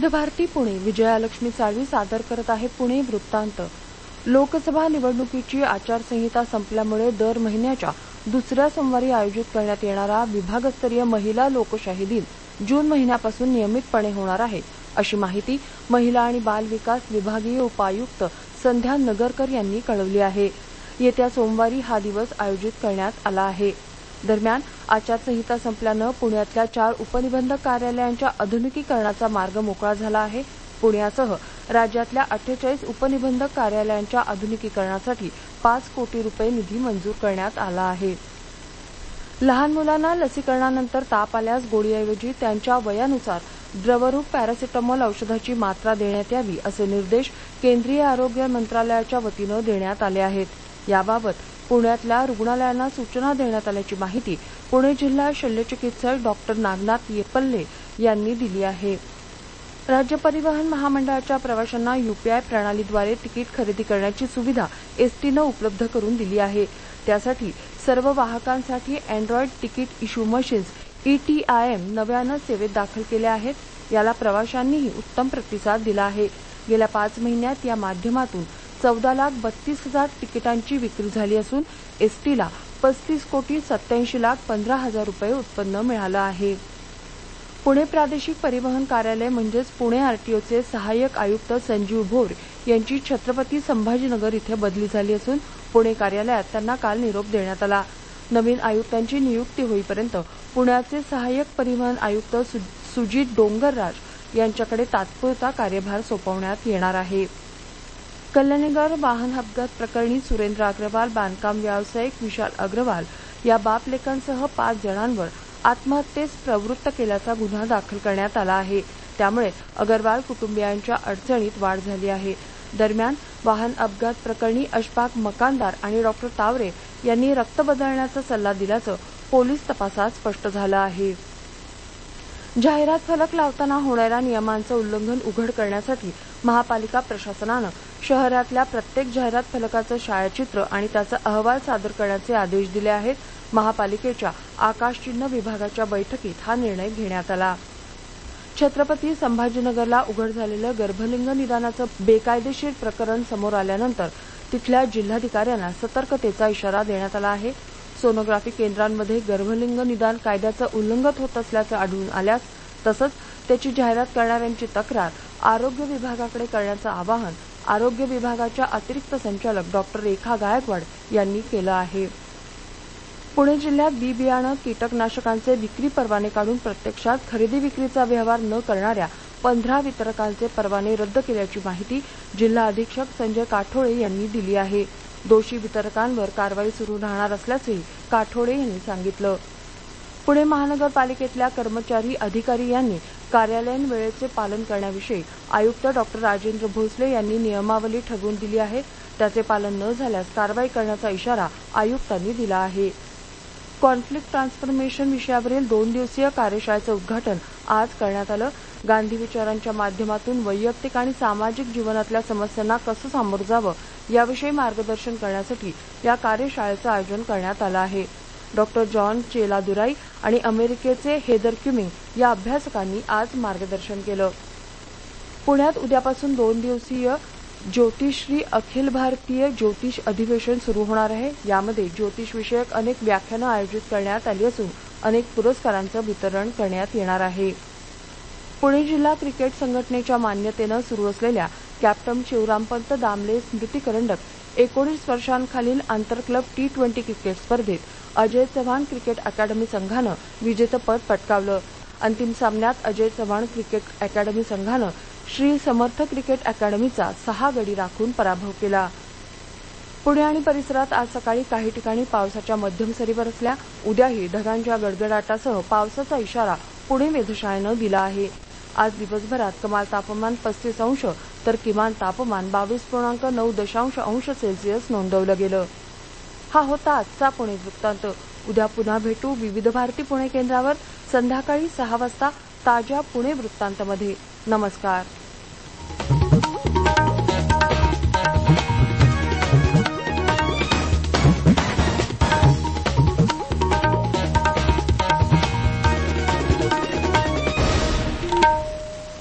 विविध भारती पुणे विजयालक्ष्मी साळवी सादर करत आहे पुणे वृत्तांत। लोकसभा निवडणुकीची आचारसंहिता संपल्यामुळे दर महिन्याच्या दुसऱ्या सोमवारी आयोजित करण्यात येणारा विभागस्तरीय महिला लोकशाही दिन जून महिन्यापासून नियमितपणे होणार आहे, अशी माहिती महिला आणि बाल विकास विभागीय उपायुक्त संध्या नगरकर यांनी कळवली आहे। येत्या सोमवारी हा दिवस आयोजित करण्यात आला आहे। दरम्यान आचारसंहिता संपल्यानं पुण्यातल्या 4 उपनिबंधक कार्यालयांच्या आधुनिकीकरणाचा मार्ग मोकळा झाला आहे। पुण्यासह राज्यातल्या 48 उपनिबंधक कार्यालयांच्या आधुनिकीकरणासाठी 5 कोटी रुपये निधी मंजूर करण्यात आला आहे। लहान मुलांना लसीकरणानंतर ताप आल्यास गोळीऐवजी त्यांच्या वयानुसार द्रवरूप पॅरासिटामॉल औषधाची मात्रा देण्यात यावी, असे निर्देश केंद्रीय आरोग्य मंत्रालयाच्या वतीनं देण्यात आले आहेत। याबाबत पुण्यातल्या रुग्णालयांना सूचना देण्यात आल्याची माहिती पुणे जिल्हा शल्यचिकित्सक डॉक्टर नागनाथ येपल्ले यांनी दिली आहे। राज्य परिवहन महामंडळाच्या प्रवाशांना यूपीआय प्रणालीद्वारे तिकीट खरेदी करण्याची सुविधा एसटीनं उपलब्ध करून दिली आहे। त्यासाठी सर्व वाहकांसाठी android ticket issue machines ETIM नव्यानं सेवेत दाखल केल्या आहेत। याला प्रवाशांनीही उत्तम प्रतिसाद दिला आहे। गेल्या 5 महिन्यात या माध्यमातून 14,32,000 तिकिटांची विक्री झाली असून एसटीला 35,87,15,000 रुपये उत्पन्न मिळालं आहे। पुणे प्रादेशिक परिवहन कार्यालय म्हणजेच पुणे आरटीओचे सहाय्यक आयुक्त संजीव भोर यांची छत्रपती संभाजीनगर इथे बदली झाली असून पुणे कार्यालयात त्यांना काल निरोप देण्यात आला। नवीन आयुक्तांची नियुक्ती होईपर्यंत पुण्याचे सहाय्यक परिवहन आयुक्त सुजित डोंगरराज यांच्याकडे तात्पुरता कार्यभार सोपवण्यात येणार आहे। कल्याणनगर वाहन अपघात प्रकरणी सुरेंद्र अग्रवाल, बांधकाम व्यावसायिक विशाल अग्रवाल या बाप-लेकांसह 5 जणांवर आत्महत्येस प्रवृत्त केल्याचा गुन्हा दाखल करण्यात आला आहे। त्यामुळे अग्रवाल कुटुंबियांच्या अडचणीत वाढ झाली आहे। दरम्यान वाहन अपघात प्रकरणी अशफाक मकानदार आणि डॉक्टर तावरे यांनी रक्त बदलण्याचा सल्ला दिल्याचं पोलीस तपासात स्पष्ट झालं आहे। जाहिरात फलक लावताना होणाऱ्या नियमांचं उल्लंघन उघड करण्यासाठी महापालिका प्रशासनानं शहरातल्या प्रत्येक जाहिरात फलकाचं छायाचित्र आणि त्याचा अहवाल सादर करण्याचे आदेश दिले आहेत। महापालिकेच्या आकाशचिन्ह विभागाच्या बैठकीत हा निर्णय घेण्यात आला। छत्रपती संभाजीनगरला उघड झालेलं गर्भलिंग निदानाचं बेकायदेशीर प्रकरण समोर आल्यानंतर तिथल्या जिल्हाधिकाऱ्यांना सतर्कतेचा इशारा देण्यात आला आहे। सोनोग्राफी केंद्रांमध्ये गर्भलिंग निदान कायद्याचं उल्लंघन होत असल्याचं आढळून आल्यास तसंच त्याची जाहिरात करणाऱ्यांची तक्रार आरोग्य विभागाकडे करण्याचं आवाहन आरोग्य विभागाच्या अतिरिक्त संचालक डॉक्टर रेखा गायकवाड यांनी केलं आहे। पुणे जिल्ह्यात बी बियाणं कीटकनाशकांचे विक्री परवाने काढून प्रत्यक्षात खरेदी विक्रीचा व्यवहार न करणाऱ्या 15 वितरकांचे परवाने रद्द केल्याची माहिती जिल्हा अधीक्षक संजय काठोळे यांनी दिली आहे। दोषी वितरकांवर कारवाई सुरू राहणार असल्याचंही काठोळे यांनी सांगितलं। पुणे महानगरपालिकेतल्या कर्मचारी अधिकारी यांनी कार्यालयीन वेळेचे पालन करण्याविषयी आयुक्त डॉक्टर राजेंद्र भोसले यांनी नियमावली ठरवून दिली आहे। त्याचे पालन न झाल्यास कारवाई करण्याचा इशारा आयुक्तांनी दिला आहे। कॉन्फ्लिक्ट ट्रान्सफॉर्मेशन विषयावरील 2 दिवसीय कार्यशाळेचं उद्घाटन आज करण्यात आलं। गांधी विचारांच्या माध्यमातून वैयक्तिक आणि सामाजिक जीवनातल्या समस्यांना कसं सामोरं जावं याविषयी मार्गदर्शन करण्यासाठी या कार्यशाळेचं आयोजन करण्यात आलं आहे। डॉक्टर जॉन चेलादुराई आणि अमेरिकेचे हेदर क्युमिंग या अभ्यासकांनी आज मार्गदर्शन केलं। पुण्यात उद्यापासून 2 दिवसीय ज्योतिषश्री अखिल भारतीय ज्योतिष अधिवेशन सुरू होणार आहे। यामध्ये ज्योतिष विषयक अनेक व्याख्यानं आयोजित करण्यात आली असून अनेक पुरस्कारांचं वितरण करण्यात येणार आहे। पुणे जिल्हा क्रिकेट संघटनेच्या मान्यतेनं सुरू असलेल्या कॅप्टन शिवरामपंत दामले स्मृती करंडक 19 वर्षांखालील आंतरक्लब T20 क्रिकेट स्पर्धेत अजय चव्हाण क्रिकेट अकादमी संघानं विजेतेपद पटकावलं। अंतिम सामन्यात अजय चव्हाण क्रिकेट अकादमी संघानं श्री समर्थ क्रिकेट अकादमीचा 6 गडी राखून पराभव केला। पुणे आणि परिसरात आज सकाळी काही ठिकाणी पावसाच्या मध्यम सरी बरसल्या। उद्याही ढगांच्या गडगडाटासह पावसाचा इशारा पुणे वेधशाळेनं दिला आहे। आज दिवसभरात कमाल तापमान 35 अंश तर किमान तापमान 22.9 अंश सेल्सिअस नोंदवलं गेलं। हा होता आजचा पुणे वृत्तांत। उद्या पुन्हा भेटू विविध भारती पुणे केंद्रावर संध्याकाळी 6 वाजता ताज्या पुणे वृत्तांतमध्ये। नमस्कार।